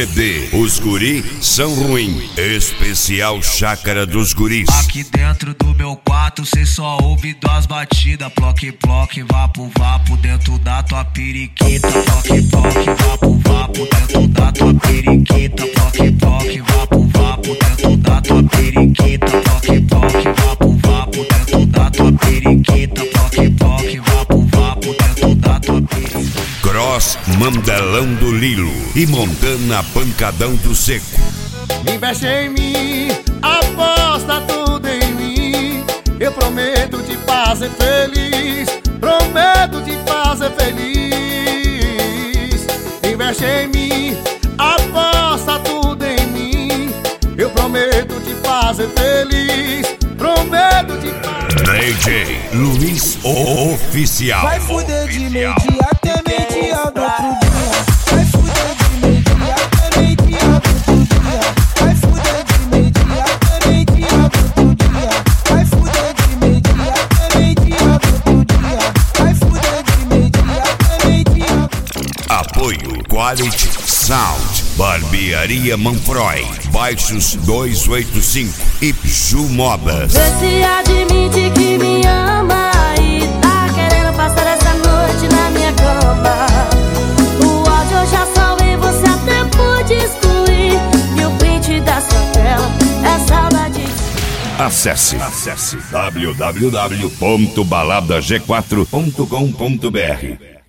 CD. Os guri são ruim. Especial Chácara dos Guris. Aqui dentro do meu quarto cê só ouve duas batidas. Ploque, ploque, vapo, vapo dentro da tua periquita. Ploque, ploque, vapo, vapo dentro da tua periquita. Ploque, ploque, vapo, vapo dentro da tua periquita. Ploque, ploque, vapo, vapo dentro da tua periquita. Ploque, ploque, vapo, vapo dentro da tua periquita. Cross, Mandelão do Lilo e Montana, Pancadão do Seco. Investe em mim, aposta tudo em mim. Eu prometo te fazer feliz, prometo te fazer feliz. Investe em mim, aposta tudo em mim. Eu prometo te fazer feliz, prometo te fazer. DJ Luiz Oficial. Vai fuder de meio-dia até meio-dia do outro dia. Vai fuder de meio-dia até meio-dia do outro dia. Vai fuder de meio-dia até meio-dia do outro dia. Vai fuder de meio-dia até meio-dia do outro dia. Vai fuder de meio-dia até meio-dia. Apoio Quality Sound, Barbearia Manfroy, Baixos 285 e Pju Modas. Vê se admite que me ama e tá querendo passar essa noite na minha cama. O áudio eu já salvei, você até pode excluir. E o print da sua tela é saudade. Acesse www.baladag4.com.br